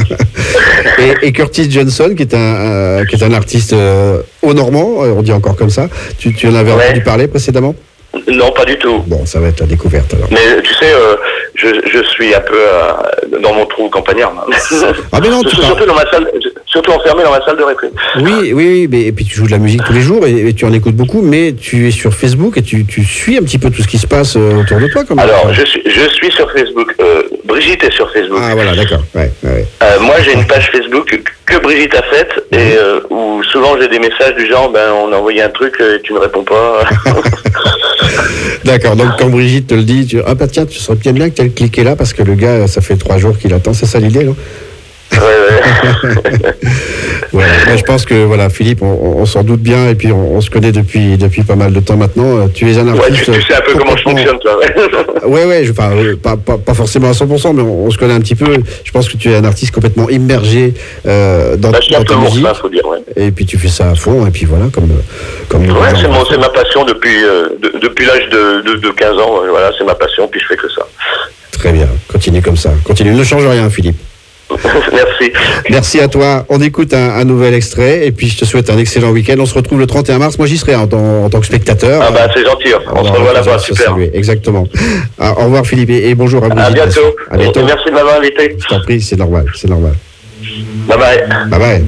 Et, et Curtis Johnson, qui est un, euh, qui est un artiste euh, au Normand, on dit encore comme ça. Tu, tu en avais ouais. entendu parler précédemment ? Non, pas du tout. Bon, ça va être la découverte, alors. Mais tu sais, euh, je, je suis un peu euh, dans mon trou campagnard. Ah, mais non, je tu suis surtout, dans ma salle, surtout enfermé dans ma salle de récré. Oui, oui, oui, mais, et puis tu joues de la musique tous les jours et, et tu en écoutes beaucoup, mais tu es sur Facebook et tu, tu suis un petit peu tout ce qui se passe euh, autour de toi, quand même. Alors, je suis, je suis sur Facebook. Euh, Brigitte est sur Facebook. Ah, voilà, d'accord. Ouais, ouais. Euh, moi, j'ai une page Facebook que Brigitte a faite et euh, où souvent j'ai des messages du genre, ben, on a envoyé un truc et tu ne réponds pas. D'accord, donc quand Brigitte te le dit, tu ah bah tiens, tu serais bien bien que tu aies cliqué là parce que le gars, ça fait trois jours qu'il attend, c'est ça l'idée, non? Ouais, ouais. Voilà. Moi, je pense que voilà, Philippe, on, on s'en doute bien et puis on, on se connaît depuis depuis pas mal de temps maintenant. Tu es un artiste. Ouais, tu, tu sais un peu comment je fonctionne, toi. ouais, ouais, je, enfin, euh, pas, pas pas forcément à cent pour cent, mais on, on se connaît un petit peu. Je pense que tu es un artiste complètement immergé euh, dans, bah, dans ta musique. Ça, faut dire, ouais. Et puis tu fais ça à fond et puis voilà, comme comme. Ouais, c'est, mon, c'est ma passion depuis euh, de, depuis l'âge de, de, de quinze ans. Voilà, c'est ma passion, puis je fais que ça. Très bien, continue comme ça. Continue, ne change rien, Philippe. Merci. Merci à toi. On écoute un, un nouvel extrait et puis je te souhaite un excellent week-end. On se retrouve le trente et un mars. Moi, j'y serai en, en, en tant que spectateur. Ah bah c'est gentil. On, on se revoit là-bas. Super. Saluer. Exactement. Ah, au revoir Philippe et, et bonjour à Brigitte. À bientôt. À bientôt. Et merci de m'avoir invité. Je t'en prie, c'est normal. C'est normal. Bye bye. Bye bye.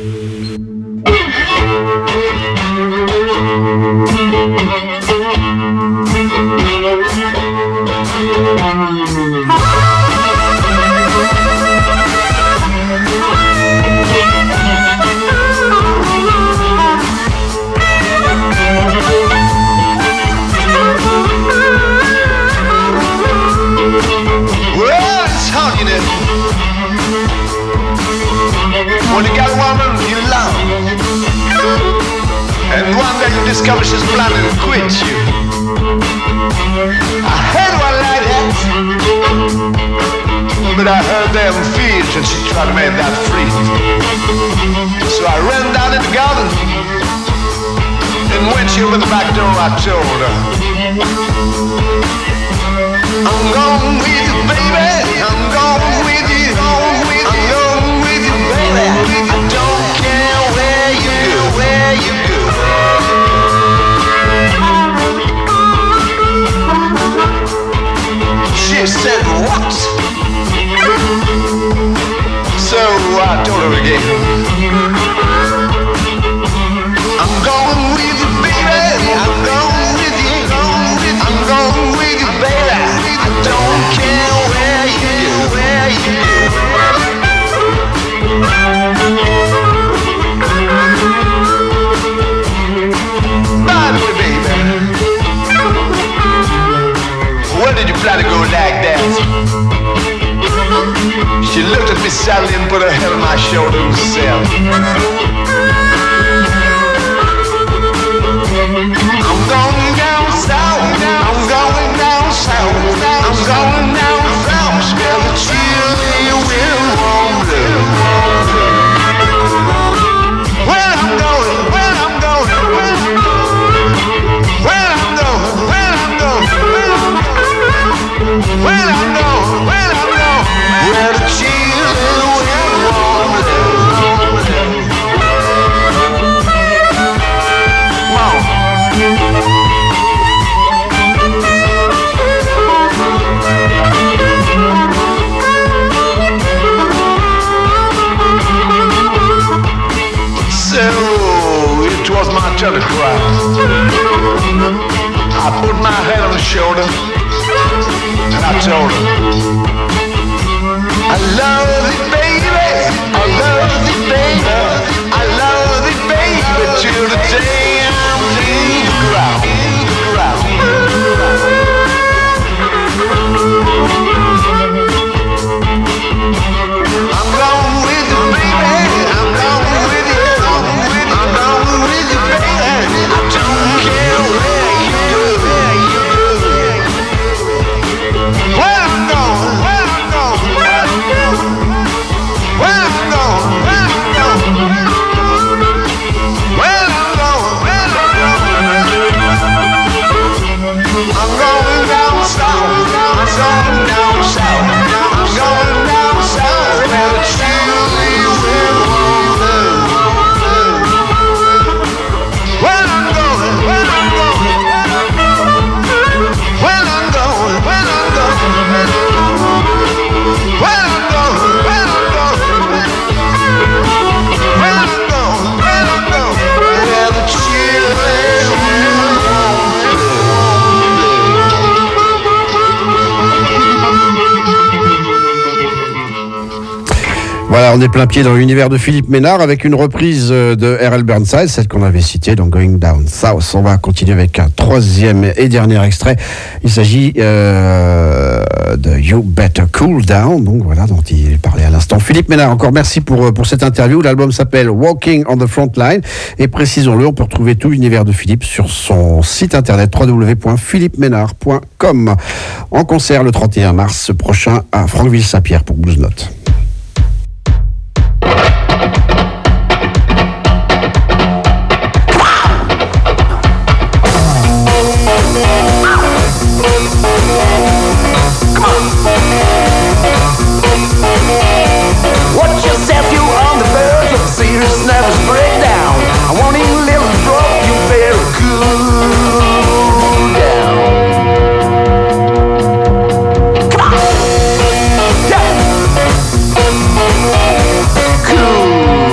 When you got a woman you love, and one day you discover she's planning to quit you. I had one like that, but I heard them feet and she tried to make that free. So I ran down in the garden, and when she opened the back door I told her, I'm going with you baby, I'm going with you, going with you, I'm going with you baby. I don't care where you go, where you go. She said what? So I told her again. saddle and put her head on my shoulder and said, I'm going down south, I'm going down south, I'm going down south, smell the chilly wind warm blue. Where I'm going, where I'm going, where I'm going, where I'm going, where I'm going, where I'm going, where I'm going, where the chilly wind warm blue. Come on. So it was my turn to cry. I put my head on her shoulder and I told her, I love it, baby, I love it, baby, I love it, baby, till the day I'm in the ground, in the ground. I'm going with you, baby, I'm going with you, I'm with you, I'm going with you, baby, I don't care where you go, where you go. Where I'm going, where I'm going, where I'm going, where I'm going, where I'm going, where I'm going, where I'm going. I'm going down south, I'm going down south, I'm going down south, where the chilly wind won't blow. Where I'm going, where I'm going, where I'm going, where I'm going, where I'm going, where I'm going, where I'm going, where I'm going, where the chilly wind won't Voilà, on est plein pied dans l'univers de Philippe Ménard avec une reprise de R L Burnside, celle qu'on avait citée dans Going Down South. On va continuer avec un troisième et dernier extrait. Il s'agit euh, de You Better Cool Down, donc voilà, dont il parlait à l'instant. Philippe Ménard, encore merci pour, pour cette interview. L'album s'appelle Walking on the Front Line et précisons-le, on peut retrouver tout l'univers de Philippe sur son site internet w w w point philippe ménard point com. En concert le trente et un mars prochain à Franqueville-Saint-Pierre pour Blues Note. Watch yourself, you on the verge of a serious nervous breakdown. I want you a little drop, you better cool down. Come on! Yeah. Cool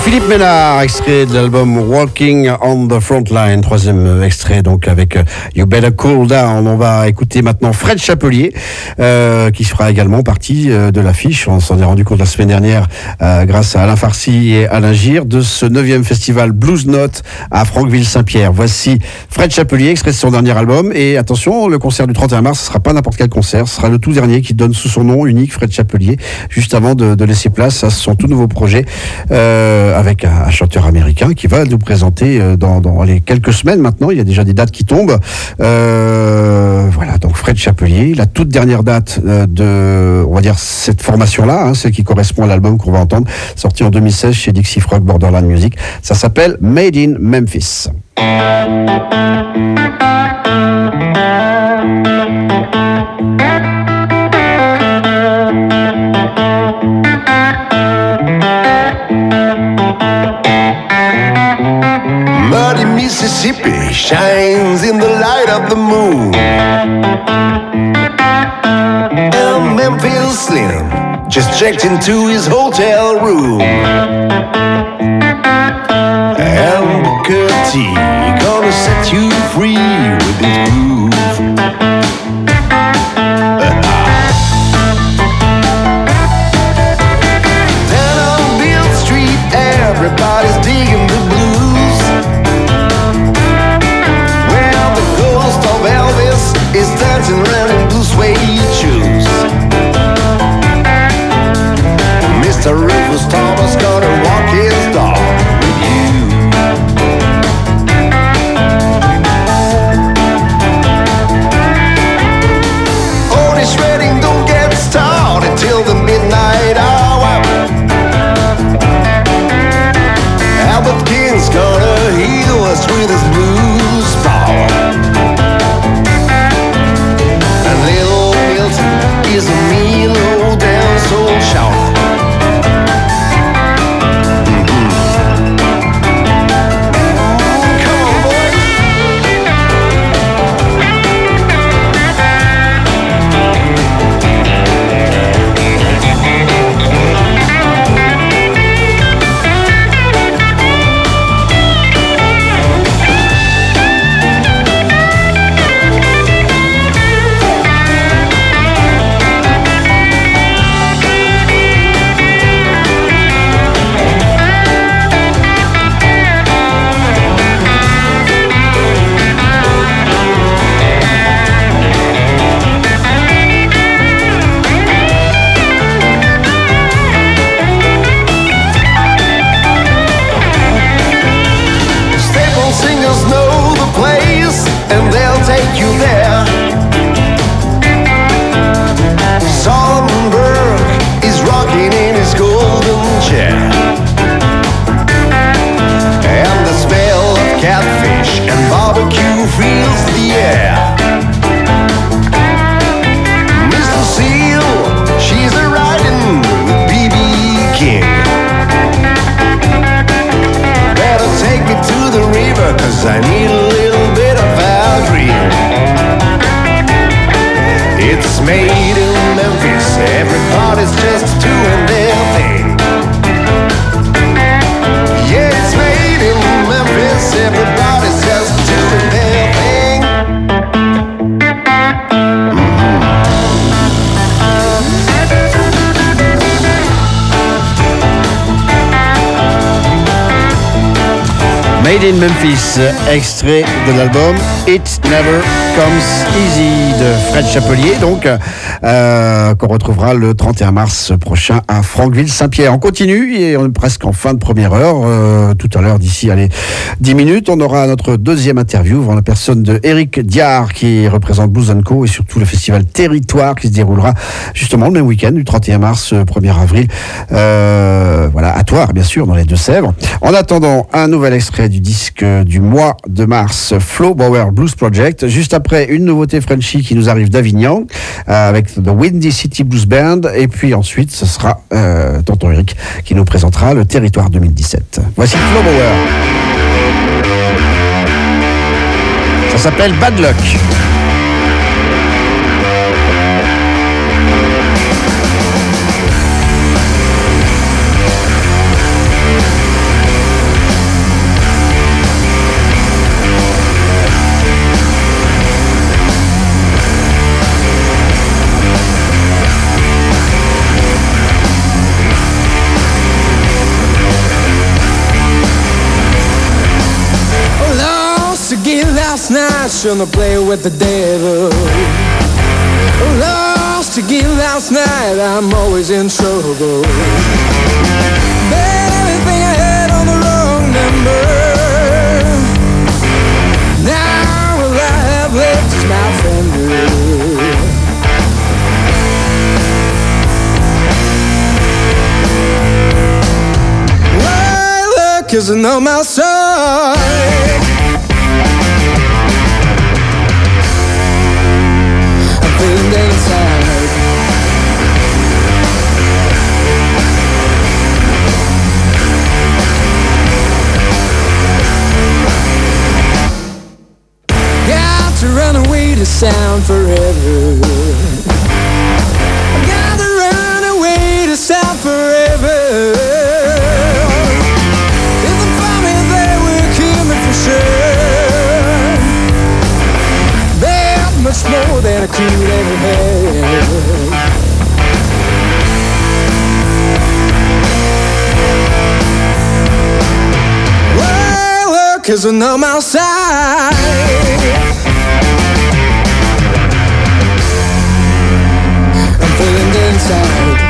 Philippe Ménard, extrait de l'album Walking on the Frontline, troisième extrait donc avec You Better Cool Down. On va écouter maintenant Fred Chapelier, euh, qui fera également partie de l'affiche. On s'en est rendu compte la semaine dernière euh, grâce à Alain Farcy et Alain Gir de ce neuvième festival Blues Note à Franqueville-Saint-Pierre. Voici Fred Chapelier, extrait de son dernier album. Et attention, le concert du trente et un mars, ce sera pas n'importe quel concert, ce sera le tout dernier qui donne sous son nom unique Fred Chapelier, juste avant de, de laisser place à son tout nouveau projet. Euh, avec un, un chanteur américain qui va nous présenter euh, dans, dans les quelques semaines maintenant. Il y a déjà des dates qui tombent. Euh, voilà, donc Fred Chapelier, la toute dernière date euh, de, on va dire, cette formation-là, hein, celle qui correspond à l'album qu'on va entendre, sorti en deux mille seize chez Dixie Frog Borderland Music. Ça s'appelle Made in Memphis. Muddy Mississippi shines in the light of the moon. And Memphis Slim just checked into his hotel room. And Booker T gonna set you free with his groove. Down on Beale Street, everybody's digging the blues. Well, the ghost of Elvis is dancing around in blue suede shoes. Mister Rufus Thomas gonna walk his dog with you. Otis Redding don't get started till the midnight hour. Albert King's gonna heal us with his blues power. And Little Milton is a mean low down soul shouter. I need a little bit of our dream. It's made in Memphis, everybody's just doing their thing. Yeah, it's made in Memphis, everybody's just doing their thing. Made in Memphis, extrait de l'album It Never Comes Easy de Fred Chapelier, donc euh, qu'on retrouvera le trente et un mars prochain à Franqueville-Saint-Pierre. On continue et on est presque en fin de première heure. Euh, tout à l'heure, d'ici allez, dix minutes, on aura notre deuxième interview en la personne de Eric Diard qui représente Blues and Co et surtout le festival Territoire qui se déroulera justement le même week-end du trente et un mars, premier avril. Euh, voilà, à Thouars, bien sûr, dans les Deux-Sèvres. En attendant, un nouvel extrait du disque du mois de mars, Flo Bauer Blues Project. Juste après, une nouveauté Frenchy qui nous arrive d'Avignon euh, avec The Windy City Blues Band. Et puis ensuite, ce sera euh, Tonton Eric qui nous présentera le Territoire deux mille dix-sept. Voici Flo Bauer. Ça s'appelle Bad Luck. shouldn't play with the devil. Lost again last night, I'm always in trouble. Bet everything I had on the wrong number. Now all I have left is my fender. Well, luck isn't on my side. Feeling dead inside. Got to run away to sound forever. Got to run away to sound forever. If they find me, they will kill me for sure. They're much more than I could ever have. Well, luck isn't on my side. I'm feeling dead inside.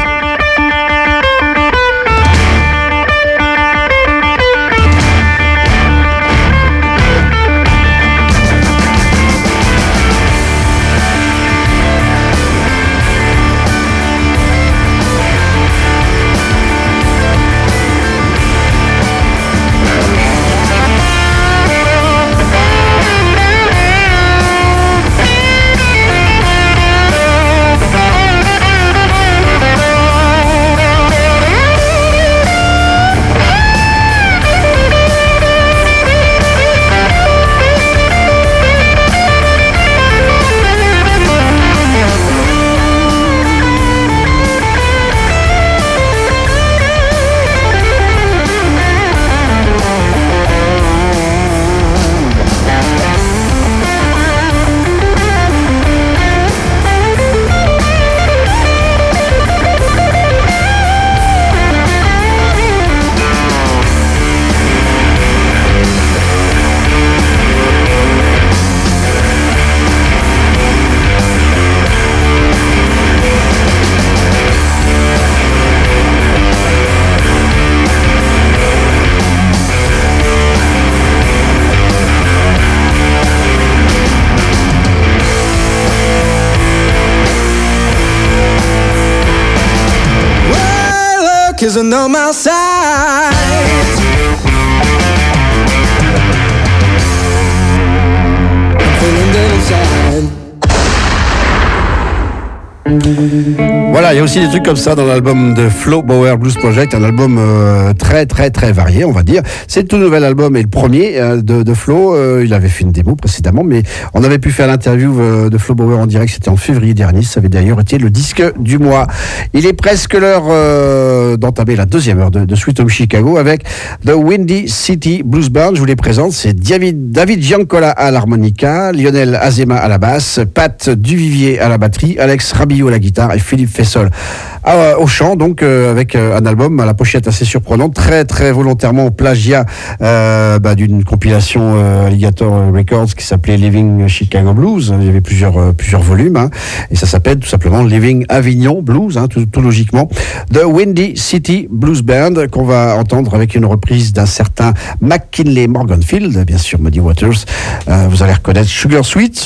Isn't on my side. I'm feeling dead inside. Voilà, il y a aussi des trucs comme ça dans l'album de Flo Bauer Blues Project, un album euh, très très très varié, on va dire. C'est le tout nouvel album et le premier euh, de, de Flo. Euh, il avait fait une démo précédemment, mais on avait pu faire l'interview euh, de Flo Bauer en direct, c'était en février dernier. Ça avait d'ailleurs été le disque du mois. Il est presque l'heure euh, d'entamer la deuxième heure de, de Sweet Home Chicago avec The Windy City Blues Band. Je vous les présente, c'est David, David Giancola à l'harmonica, Lionel Azema à la basse, Pat Duvivier à la batterie, Alex Rabillo à la guitare et Philippe Fessol à, au chant, donc euh, avec euh, un album à la pochette assez surprenante, très très volontairement plagiat euh, bah, d'une compilation euh, Alligator Records qui s'appelait Living Chicago Blues. Il y avait plusieurs euh, plusieurs volumes, hein, et ça s'appelle tout simplement Living Avignon Blues, hein, tout, tout logiquement. The Windy City Blues Band qu'on va entendre avec une reprise d'un certain McKinley Morganfield, bien sûr Muddy Waters. Euh, vous allez reconnaître Sugar Sweet.